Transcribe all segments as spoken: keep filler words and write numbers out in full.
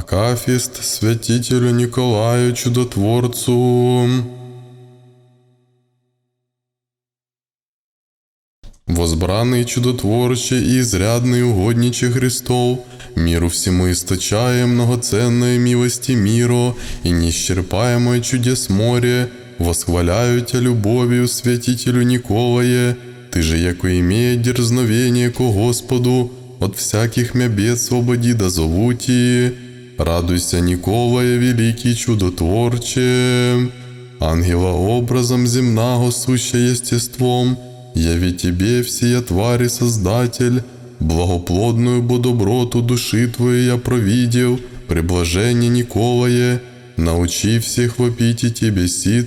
Акафист святителю Николаю Чудотворцу. Возбранный чудотворче и изрядный угодниче Христов, миру всему источая многоценной милости миру и неисчерпаемое чудес море, восхваляю Тя любовью святителю Николае, Ты же, яко имея дерзновение ко Господу, от всяких мя бед свободи да зовути. Радуйся, Николае, великий чудотворче, ангела образом земного суще естеством, яви Тебе всея твари Создатель, благоплодную бо доброту души Твоей я провидел, преблажение Николае, научи всех вопить и Тебе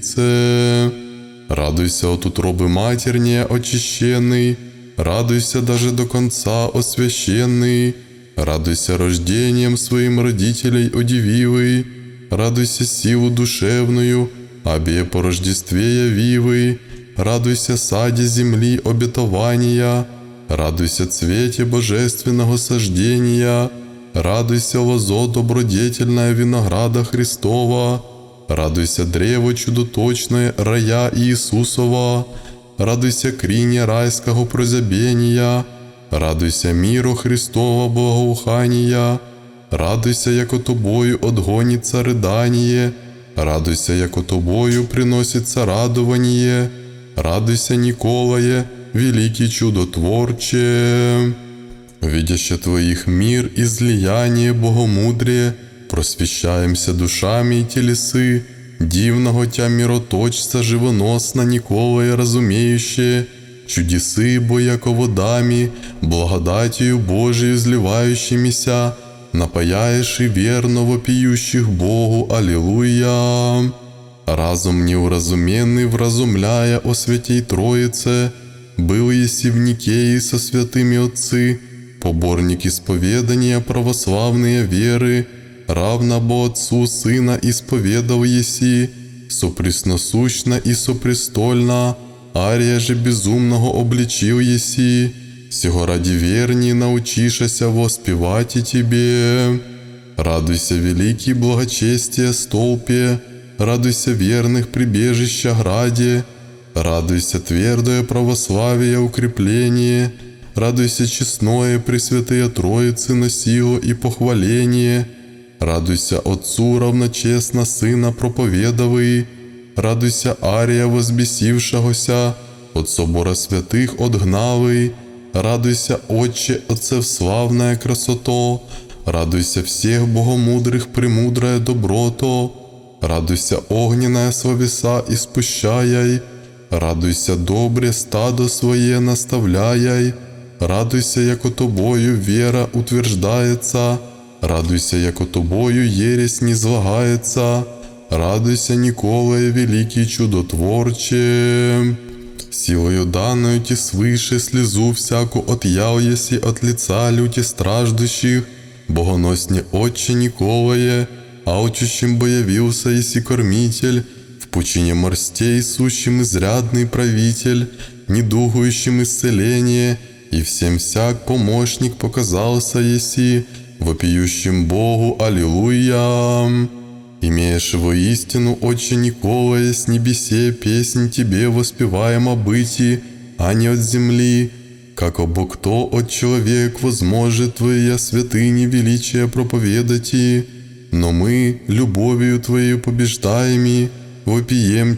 сице. Радуйся от утробы матернее очищенный, радуйся даже до конца освященный, радуйся рождением своим родителей одививый, радуйся силу душевную, обе по рождестве явивый, радуйся саде земли обетования, радуйся цвете божественного сождения, радуйся лозо добродетельная винограда Христова, радуйся древо чудоточное рая Иисусова, радуйся крине райского прозябения, радуйся миру Христова благоухания, радуйся, яко Тобою отгонится рыдание, радуйся, яко Тобою приносится радование, радуйся, Николае, великий чудотворче. Видяще Твоих мир, излияние, богомудрие, просвещаемся душами и телесы, дивного Тя мироточца живоносно Николае разумеющее, чудесы, бо яко водами, благодатью Божией изливающимися, напаяешь и верно вопиющих Богу, аллилуйя. Разум неуразуменный вразумляя о Святей Троице, был еси в Никее со святыми отцы, поборник исповедания православные веры, равно бо Отцу Сына исповедал еси, сопресносущно и сопрестольно, ария же безумного обличил еси, сего ради верни научишася воспевать и Тебе. Радуйся, великий благочестие столпе, радуйся верных прибежища граде, радуйся твердое православие укрепление, радуйся честное Пресвятые Троицы на силу и похваление, радуйся Отцу равночестно Сына проповедовый, радуйся ария возбесившегося, от собора святых отгнавый, радуйся, Отче, Отцев славная красото, радуйся всех богомудрых премудрая доброто, радуйся огненная словеса испущаяй, радуйся добре стадо свое наставляяй, радуйся, яко Тобою вера утверждается, радуйся, яко Тобою ересь низлагается, радуйся, Николае, великий чудотворче. Силою данную Ти свыше слезу всяку отъял еси от лица люти страждущих, богоносне Отче Николае, алчущим бо явился еси кормитель, в пучине морстей сущим изрядный правитель, недугующим исцеление, и всем всяк помощник показался еси, вопиющим Богу, аллилуйя. Имеешь воистину, Отче Николае, с небесе песнь Тебе воспеваем о бытии, а не от земли, как обо кто от человек возможет Твоя святыни величия проповедати, но мы, любовью Твоей побеждаеми, вопием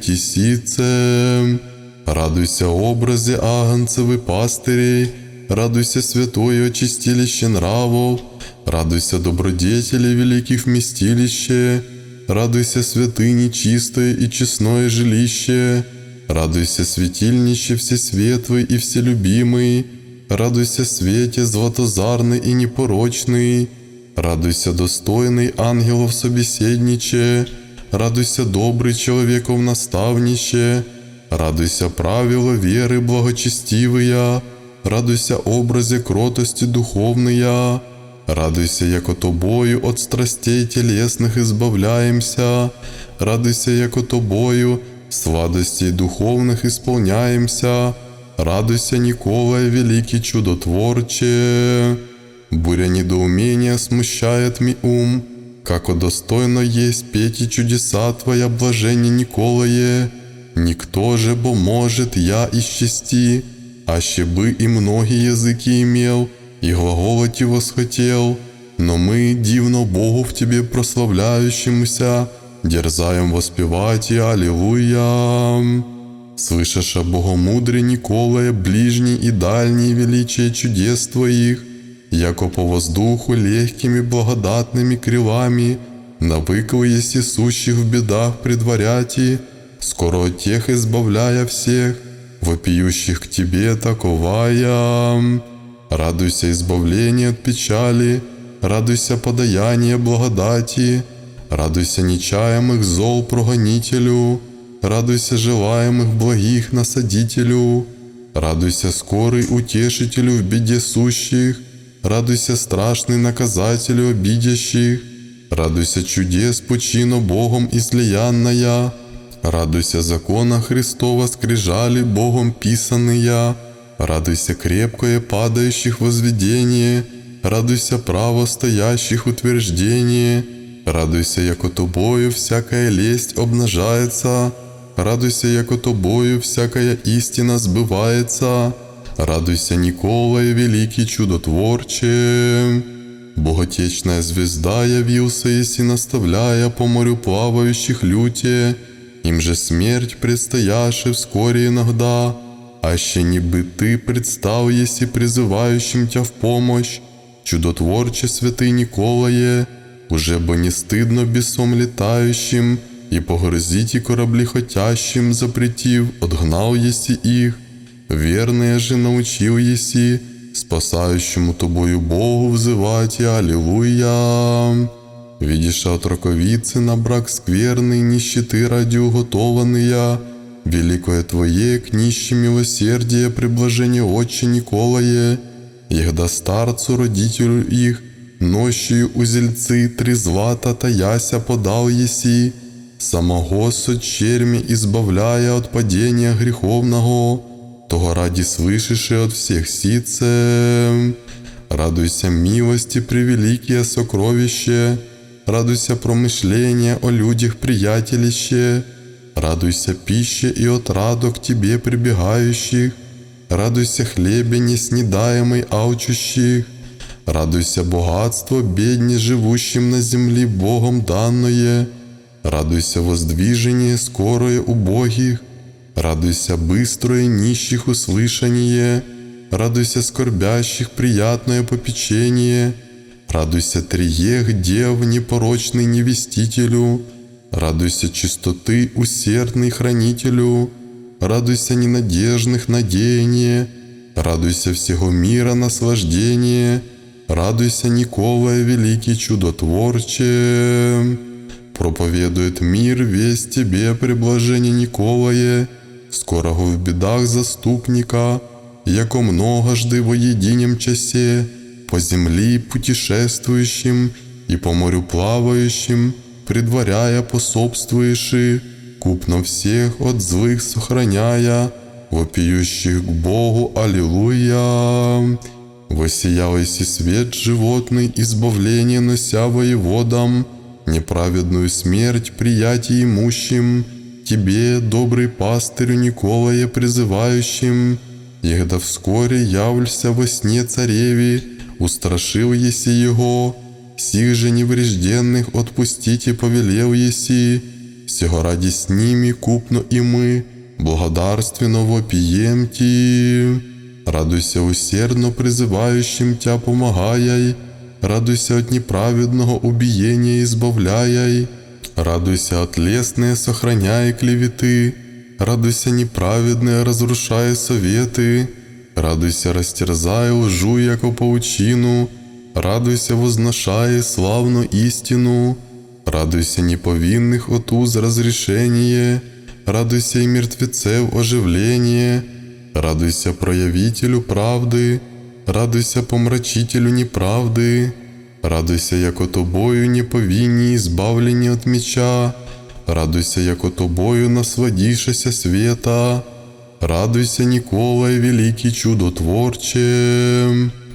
тесице. Радуйся образе агнцевы пастырей, радуйся святое очистилище нравов, радуйся добродетели великих вместилище, радуйся святыни чистое и честное жилище, радуйся светильнище всесветлый и вселюбимый, радуйся свете златозарный и непорочный, радуйся достойный ангелов собеседниче, радуйся добрый человеков наставнище, радуйся правила веры благочестивые, радуйся образе кротости духовные, радуйся, яко Тобою от страстей телесных избавляемся, радуйся, яко Тобою сладостей духовных исполняемся, радуйся, Николае, великий чудотворче. Буря недоумения смущает ми ум, како достойно есть петь и чудеса Твоя, блажение Николае. Никто же, бо может я исчести, аще бы и многие языки имел, и глаголать его восхотел. Но мы, дивно Богу в Тебе прославляющемуся, дерзаем воспевать и Аллилуйя. Слышаша богомудрый Николае, ближний и дальний величие чудес Твоих, яко по воздуху легкими благодатными крилами, навыкл еси сущих в бедах предваряти, скоро от тех избавляя всех, вопиющих к Тебе таковая. Радуйся избавление от печали, радуйся подаяние благодати, радуйся нечаемых зол прогонителю, радуйся желаемых благих насадителю, радуйся скорый утешителю в беде сущих, радуйся страшный наказателю обидящих, радуйся чудес пучино Богом излиянная, радуйся закона Христова скрижали Богом писанные, радуйся крепкое падающих возведение, радуйся право стоящих утверждение, радуйся, яко тобою всякая лесть обнажается, радуйся, яко тобою всякая истина сбывается, радуйся, Николае, великий чудотворче. Боготечная звезда явился, еси наставляя по морю плавающих люте, им же смерть предстояши вскоре иногда, аще не бы ты предстал, еси призывающим тя в помощь, чудотворче святый Николае, уже бы не стыдно бесом летающим и погрызите корабли хотящим запретив, отгнал еси их, верное же научил еси, спасающему тобою Богу взывать и Аллилуйя. Видишь от раковицы на брак скверный, нищеты ради уготованные, великое Твое к нищим милосердие, приблажение Отче Николае, егда старцу родителю их, нощью узельцы три злата таяся подал еси, самого со черми избавляя от падения греховного, того ради слышиши от всех сице. Радуйся милости превеликие сокровище, радуйся промышления о людях приятелище, радуйся пище и отраду к Тебе прибегающих, радуйся хлебе неснедаемый алчущих, радуйся богатство бедне живущим на земле Богом данное, радуйся воздвижение скорое убогих, радуйся быстрое нищих услышание, радуйся скорбящих приятное попечение, радуйся триех дев непорочный невестителю, радуйся чистоты усердный хранителю, радуйся ненадежных надеяние, радуйся всего мира наслаждение, радуйся, Николае, великий чудотворче. Проповедует мир весь Тебе, преблажение Николае, скорого в бедах заступника, яко многожды во единем часе, по земли путешествующим и по морю плавающим, предваряя пособствующих, купно всех от злых сохраняя, вопиющих к Богу Аллилуйя. Воссиял еси свет животный, избавление нося воеводам, неправедную смерть приятие имущим, Тебе, добрый пастырю Николае, призывающим, егда вскоре явлься во сне цареви, устрашил еси его, сих же неврежденных отпустите повелел еси, сего ради с ними купно и мы, благодарственно вопием Ти. Радуйся усердно призывающим Тя помогаяй, радуйся от неправедного убиения избавляй, радуйся от лестные сохраняй клеветы, радуйся неправедные разрушая советы, радуйся растерзая лжу яко паучину, радуйся возношая славну истину, радуйся неповинных от уз разрешение, радуйся и мертвецев оживление, радуйся проявителю правды, радуйся помрачителю неправды, радуйся, яко тобою неповинні избавлені от меча, радуйся, яко тобою насладишеся света, радуйся, Николае, великий чудотворче.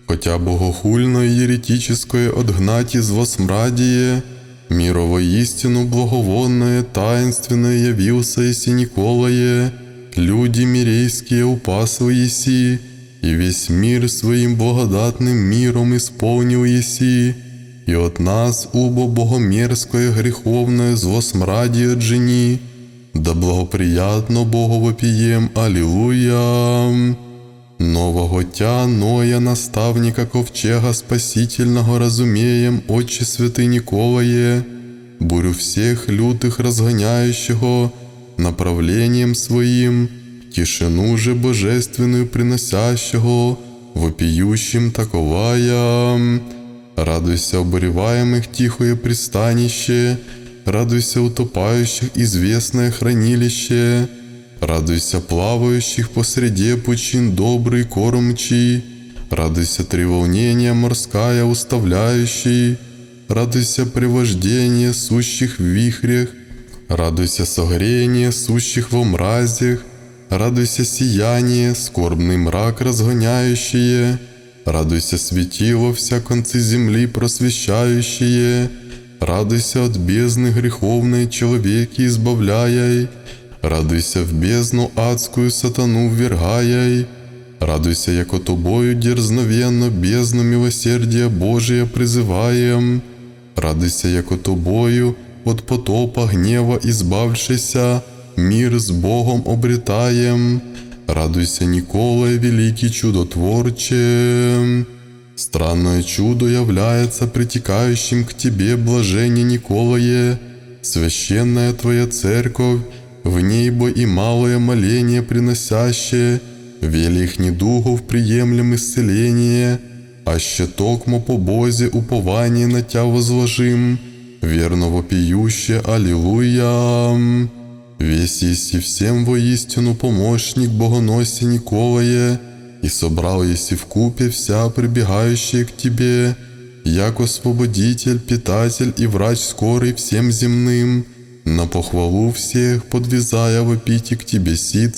хотя богохульное еретическое отгнать из восмрадие, мирово истину благовонное, таинственное явился еси Николае, люди мирейские упасывай еси, и весь мир своим благодатным миром исполнил еси, и от нас, убо богомерзкое греховное злосмрадие отжени, да благоприятно Богу вопием, аллилуйя. Нового тя Ноя, наставника ковчега спасительного, разумеем, Отче святый Николае, бурю всех лютых разгоняющего направлением своим, тишину же божественную приносящего, вопиющим таковая. Радуйся обуреваемых тихое пристанище, радуйся утопающих известное хранилище, радуйся плавающих по среде пучин добрый кормчий, радуйся треволнение морская уставляющий, радуйся привождение сущих в вихрях, радуйся согрение сущих во мразях, радуйся сияние, скорбный мрак разгоняющее, радуйся светило вся концы земли просвещающее, радуйся от бездны греховной человеки избавляй, радуйся в бездну адскую сатану ввергаяй, радуйся, яко тобою дерзновенно бездну милосердия Божия призываем, радуйся, яко тобою от потопа гнева избавшийся, мир с Богом обретаем, радуйся, Николай, великий чудотворче. Странное чудо является притекающим к тебе, блажение Николае, священная твоя церковь, в ней бо и малое моление приносящее, велих недугов приемлем исцеление, аще токмо по Бозе упование на тя возложим, верно вопиюще, аллилуйя. Весь еси всем воистину помощник богоносе Николае, и собрал еси вкупе вся прибегающая к тебе, як освободитель, питатель и врач скорый всем земным, на похвалу всех подвязая вопите к тебе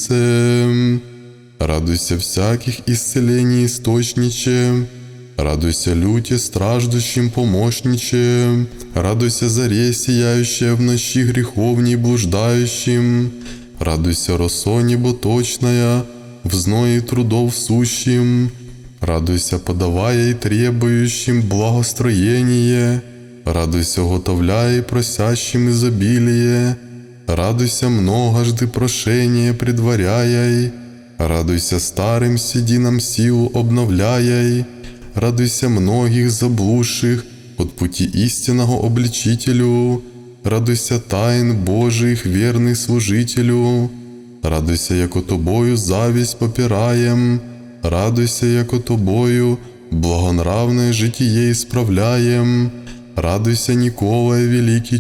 сице. Радуйся всяких исцелений источниче, радуйся люте страждущим помощниче, радуйся заре сияющая в ночи греховней блуждающим, радуйся росо неботочная, в зное трудов сущим, радуйся подавая и требующим благостроение, радуйся готовляя и просящим изобилие, радуйся многожды прошение предваряй, радуйся старым сединам силу обновляй, радуйся многих заблудших от пути истинного обличителю, радуйся тайн Божиих верный служителю, радуйся, яко тобою зависть попираем, радуйся, яко тобою благонравное житие исправляем, радуйся, Николай, великий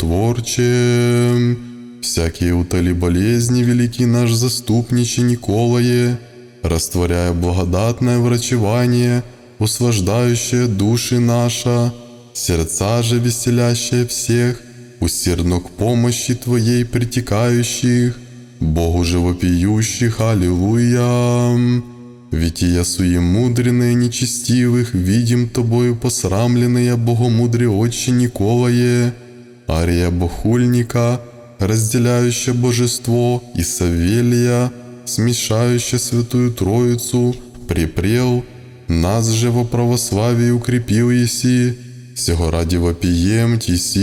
чудотворче. Всякие утоли болезни, великий наш заступниче Николае, растворяя благодатное врачевание, услаждающее души наша, сердца же веселящие всех, усердно к помощи Твоей притекающих, Богу же вопиющих, аллилуйя. Вития суемудренные нечестивых, видим Тобою посрамленные богомудрые отче Николае, ария богохульника, разделяющая божество, и Савелия, смешающая святую Троицу, припрел, нас же во православии укрепил еси, сего ради вопием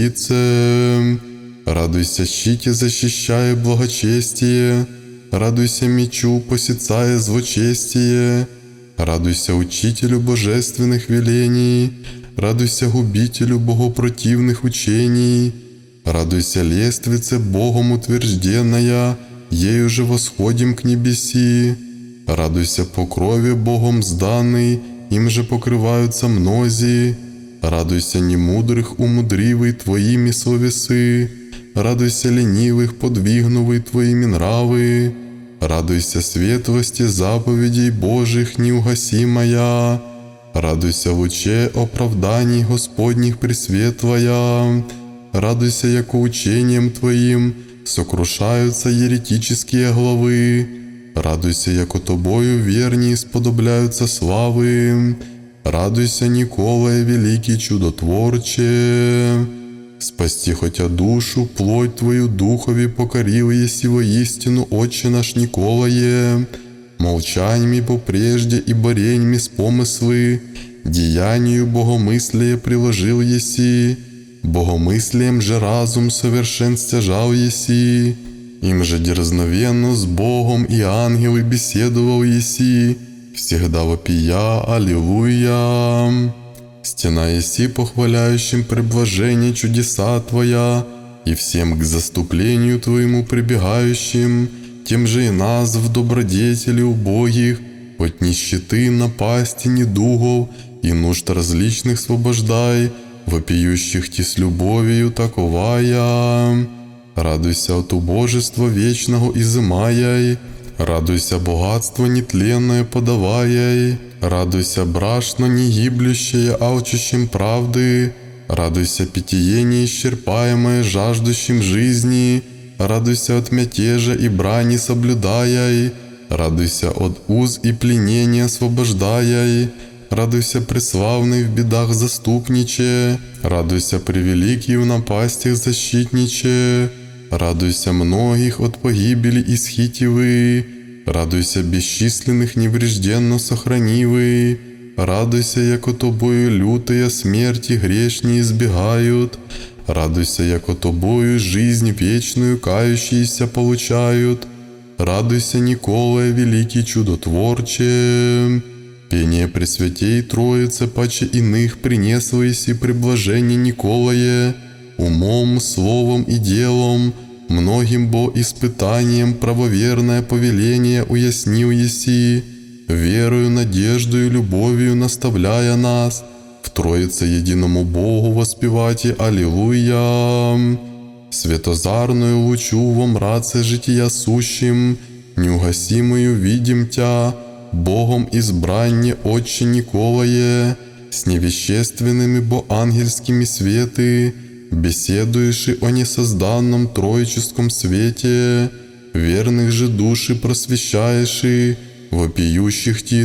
тисице. Радуйся щите, защищая благочестие, радуйся мечу, посицая злочестие, радуйся учителю божественных велений, радуйся губителю богопротивных учений, радуйся лествице Богом утвержденная, ею же восходим к небеси, радуйся покрове Богом сданный, им же покрываются мнози, радуйся немудрых умудривый Твоими словесы, радуйся ленивых подвигнувый Твоими нравы, радуйся светлости заповедей Божьих неугасимая, радуйся луче оправданий Господних пресветлая, радуйся, яко учением Твоим сокрушаются еретические главы, радуйся, яко Тобою верней сподобляются славы, Радуйся, Николае, великий чудотворче. Спасти хотя душу, плоть твою духові покорил еси воистину, Отче наш Николае. Молчаниями попрежде и бореньми с помыслы, деянию богомыслия приложил еси, богомыслием же разум совершен стяжал еси, им же дерзновенно с Богом и ангелы беседовал еси, всегда вопия, аллилуйя. Стена еси, похваляющим преблажение чудеса Твоя, и всем к заступлению Твоему прибегающим, тем же и нас в добродетели убогих, от нищеты, напасти, недугов и нужд различных освобождай, вопиющих Ти с любовью таковая. Радуйся от убожества вечного изымаяй, радуйся богатство нетленное подаваяй, радуйся брашно негиблющее алчущим правды, радуйся питье неисчерпаемое жаждущим жизни, радуйся от мятежа и брани соблюдаяй, радуйся от уз и пленения освобождаяй, радуйся преславный в бедах заступниче, радуйся превеликий в напастях защитниче, радуйся многих от погибели исхитивы, радуйся бесчисленных неврежденно сохранивы, радуйся, яко тобою лютые смерти грешни избегают, радуйся, яко тобою жизнь вечную кающиеся получают, радуйся, Николае, великий чудотворче. Пение Пресвятей Троице паче иных принесло еси приблажение Николае, умом, словом и делом, многим бо испытанием правоверное повеление уяснил еси, верою, надеждою, любовью наставляя нас, в Троице единому Богу воспевайте аллилуйя. Светозарную лучу во мраце жития сущим, неугасимую видим Тя, Богом избранне Отче Николае, с невещественными бо ангельскими светы, беседуешь о несозданном троическом свете, верных же души просвещаешь, вопиющих Ти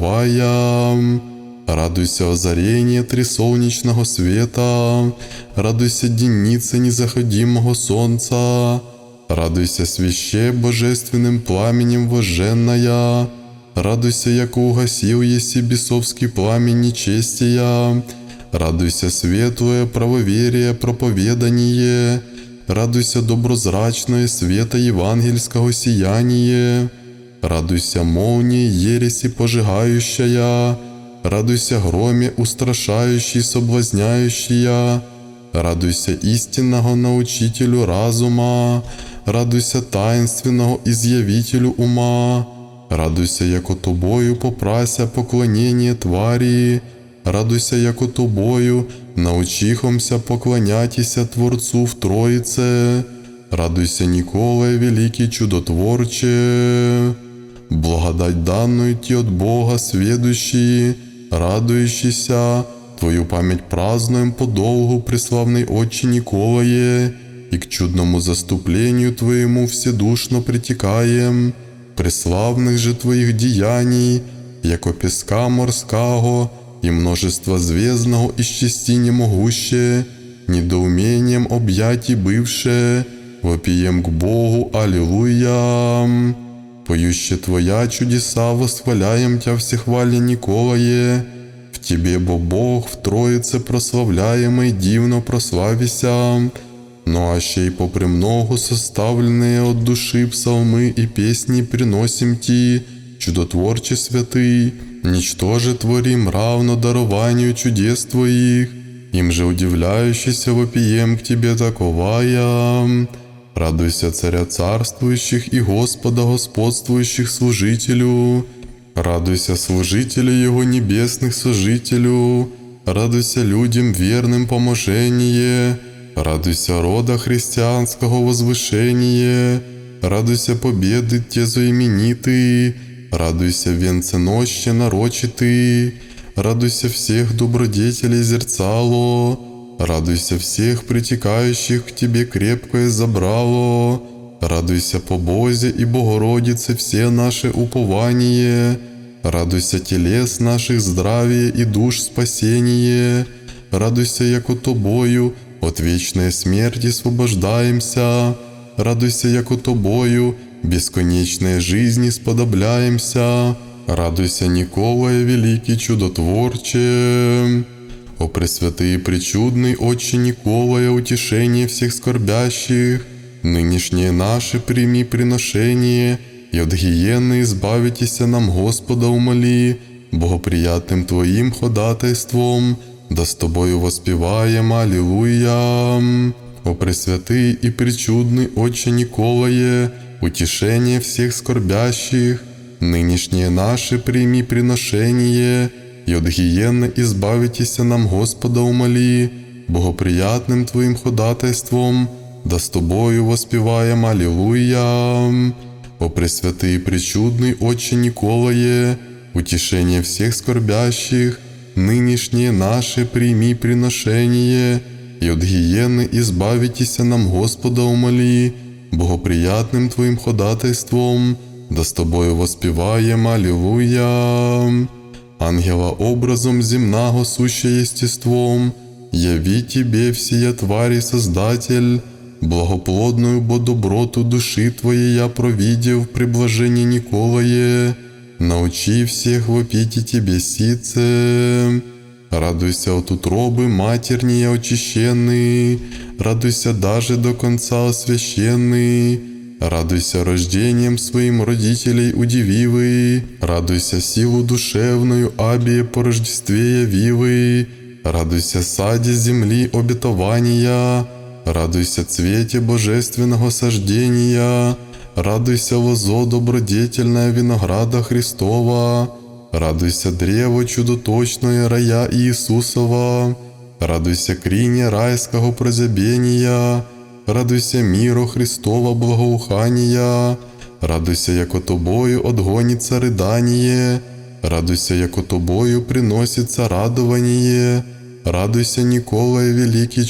таковая. Радуйся озарение трисолнечного света, радуйся денице незаходимого солнца, радуйся свяще божественным пламенем вожженная, радуйся, яко угасил еси бесовский пламень нечестия, радуйся светлое правоверие проповедание, радуйся доброзрачное света евангельского сияние, радуйся молнии ереси пожигающая, радуйся громе устрашающий соблазняющая, радуйся истинного научителю разума, радуйся таинственного изъявителю ума, радуйся, яко тобою попрася поклонение твари, радуйся, яко тобою научихомся поклонятися Творцу в Троице, радуйся, Николае, великий чудотворче. Благодать данную Ти от Бога сведущие, радующийся, Твою память празднуем подолгу, преславный Отче Николае, и к чудному заступлению Твоему вседушно притекаем, преславных же Твоих деяний, яко песка морского и множество звездного исчести не могуще, недоумением объятий бывше, вопием к Богу, аллилуйя. Поюще Твоя чудеса восхваляем Тя всехваля Николае, в Тебе, бо Бог, в Троице прославляемый, дивно прославися, но аще и попремногу составленные от души псалмы и песни приносим Ти, чудотворче святый, ничтоже творим равно дарованию чудес Твоих, им же удивляющийся вопием к Тебе таковая. Радуйся, Царя царствующих и Господа господствующих служителю, радуйся, служителю Его небесных сожителю, радуйся людям верным поможение, радуйся рода христианского возвышения, радуйся победы те заименитые, радуйся венценоще нарочитый, радуйся всех добродетелей зерцало, радуйся всех притекающих к Тебе крепкое забрало, радуйся по Бозе и Богородице все наше упование, Радуйся, телес наших здравие и душ спасение. Радуйся, яко Тобою от вечной смерти освобождаемся. Радуйся, яко Тобою бесконечной жизни сподобляемся. Радуйся, Николая, великий чудотворче. О пресвятый и пречудный Отче Николая, утешение всех скорбящих, нынешнее наше прими приношение, и от гиены избавитеся нам, Господа, умоли, богоприятным Твоим ходатайством, да с Тобою воспеваем, аллилуйя. О пресвятый и пречудный Отче Николае, утешение всех скорбящих, нынешнее наше прими приношение, и от гиены избавитеся нам, Господа, умоли, богоприятным Твоим ходатайством, да с Тобою воспеваем, аллилуйя. О пресвятый и пречудный Отче Николае, утешение всех скорбящих, нынешнее наше прими приношение, и от гиены избавитеся нам, Господа, умоли, богоприятным Твоим ходатайством, да с Тобою воспеваем, аллилуйя. Ангела образом земного суще естеством, яви Тебе всея твари Создатель, благоплодную бо доброту души Твоей я провидев при блажении Николае, научи всех вопить Тебе сице. Радуйся от утробы матерней очищенный, радуйся даже до конца освященный, радуйся рождением своим родителей удививый, радуйся силу душевную абие по Рождестве явивый, радуйся саде земли обетования, радуйся цвете божественного сождения, радуйся лозо добродетельная винограда Христова, радуйся древо чудоточное рая Иисусова, радуйся крине райского прозябения, радуйся миру Христова благоухания, радуйся, яко Тобою отгонится рыдание, радуйся, яко Тобою приносится радование, радуйся, Николай, великий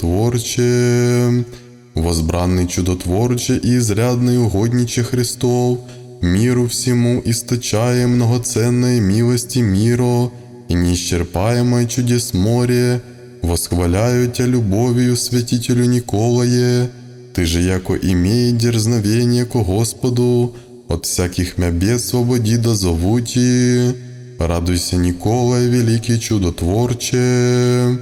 чудотворче, возбранный чудотворче и изрядный угодниче Христов, миру всему источая многоценной милости миру и неисчерпаемое чудес море, восхваляю Тя любовью, святителю Николае, Ты же, яко имей дерзновение ко Господу, от всяких мя бед свободи да зовути. Радуйся, Николай, великий чудотворче.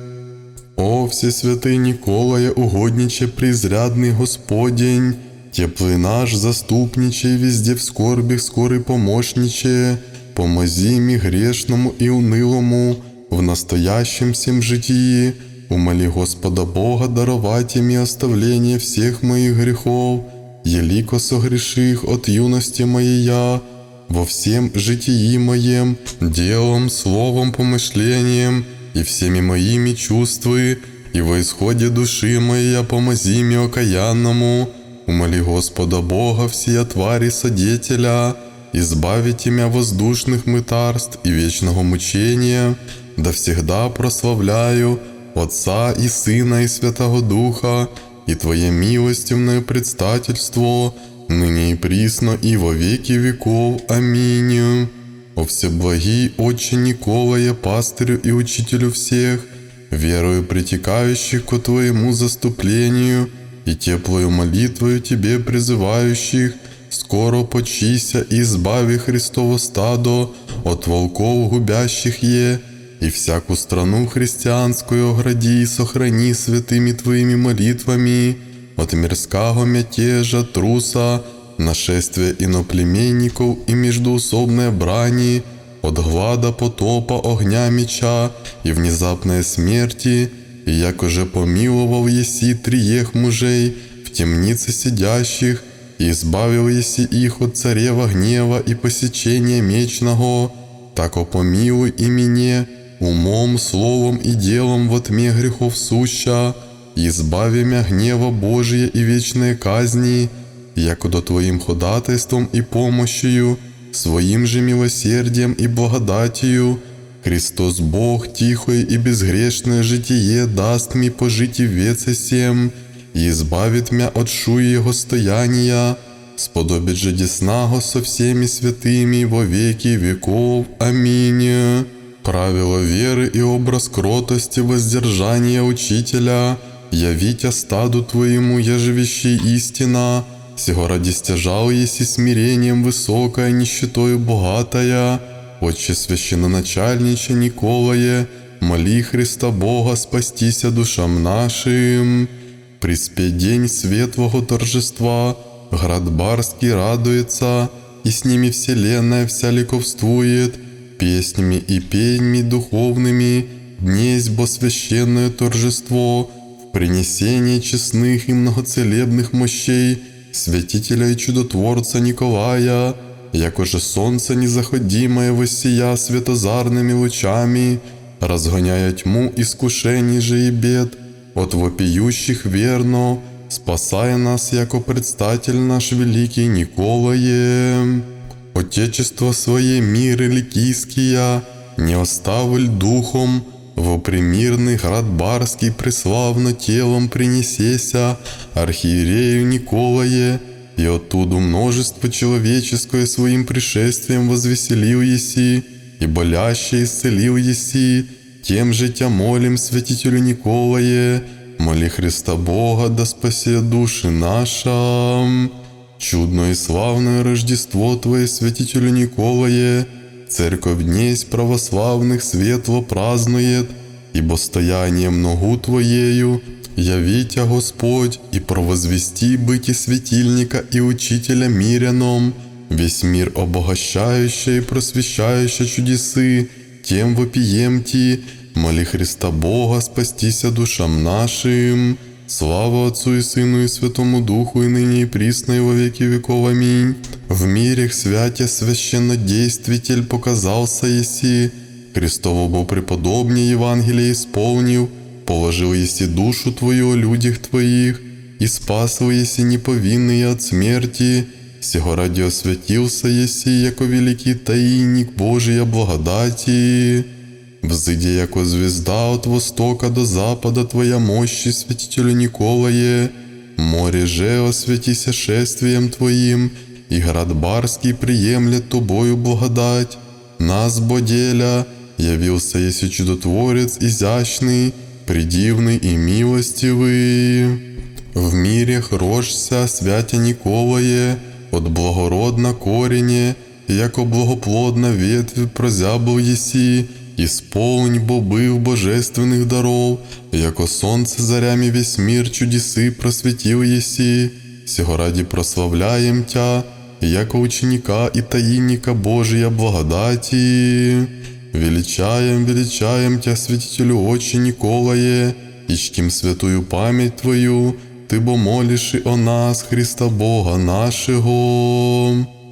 О, всесвятый Николае, угодниче преизрядный Господень, теплый наш заступниче, везде в скорбях скорый помощниче, помози ми грешному и унылому в настоящем всем житии, умоли Господа Бога даровать мне оставление всех моих грехов, елико согреших от юности моей я, во всем житии моем, делом, словом, помышлением и всеми моими чувствами, и во исходе души моей помози мне окаянному, умоли Господа Бога всея твари содетеля, избавите меня воздушных мытарств и вечного мучения, да всегда прославляю Отца и Сына и Святого Духа, и Твое милостивное предстательство, ныне и присно и во веки веков. Аминь. О всеблагий Отче Николае, пастырю и учителю всех, верою притекающих ко Твоему заступлению и теплою молитвою Тебе призывающих, скоро почися и избави Христово стадо от волков губящих е, и всякую страну христианскую огради и сохрани святыми Твоими молитвами от мирского мятежа, труса, нашествия иноплеменников и междуусобной брани, от глада, потопа, огня, меча и внезапной смерти, и якоже помиловал еси триех мужей в темнице сидящих, и избавил еси их от царева гнева и посечения мечного, так опомилуй и мне, умом, словом и делом во тьме грехов суща, и избави мя гнева Божия и вечной казни, якодо Твоим ходатайством и помощью, своим же милосердием и благодатью, Христос Бог тихое и безгрешное житие даст мне пожить и в веце сем, и избавит мя от шуи Его стояния, сподобит же деснаго со всеми святыми во веки веков. Аминь. Правило веры и образ кротости воздержания учителя, явить стаду Твоему, ежевещей истина, сего ради стяжал еси смирением высокое, нищетою богатая, Отче священноначальниче Николае, моли Христа Бога спастися душам нашим. Приспеть день светлого торжества, град Барский радуется, и с ними вселенная вся ликовствует, песнями и пеньми духовными, днесь бо священное торжество, в принесении честных и многоцелебных мощей святителя и чудотворца Николая, якоже солнце незаходимое воссия светозарными лучами, разгоняя тьму искушений же и бед, от вопиющих верно, спасая нас, яко предстатель наш великий Николае. Отечество свое миры ликийские, не оставль духом, во примирный град Барский преславно телом принесеся архиерею Николае, и оттуда множество человеческое своим пришествием возвеселил еси, и болящее исцелил еси, тем же тя молим, святителю Николае, моли Христа Бога, да спасе души наша. Чудное и славное Рождество Твое, святителю Николае, Церковь днесь православных светло празднует, ибо стоянием ногу Твоею явитя Господь и провозвести быти светильника и учителя миряном, весь мир обогащающий и просвещающий чудесы, тем вопиемти, моли Христа Бога спастися душам нашим. Слава Отцу и Сыну и Святому Духу, и ныне и присно, и во веки веков. Аминь. В мирях святя священнодействитель показался еси, Христово бо преподобнее Евангелие исполнил, положил еси душу Твою о людях Твоих, и спасл еси неповинные от смерти, сего ради освятился еси, яко великий таинник Божия благодати. Взыди, яко звезда от востока до запада Твоя мощи, святителю Николае, море же освятися шествием Твоим, и град Барский приемлет Тобою благодать. Нас, боделя, явился еси чудотворец изящный, предивный и милостивый. В мирях рожься, святя Николае, от благородна корене, яко благоплодна ветвь прозябл еси, исполнь бо быв божественных даров, яко солнце зарями весь мир чудесы просветил еси, сего ради прославляем Тя, яко ученика и таинника Божия благодати. Величаем, величаем Тя, святителю Отче Николае, и чтим святую память Твою, Ты бо молишь и о нас, Христа Бога нашего.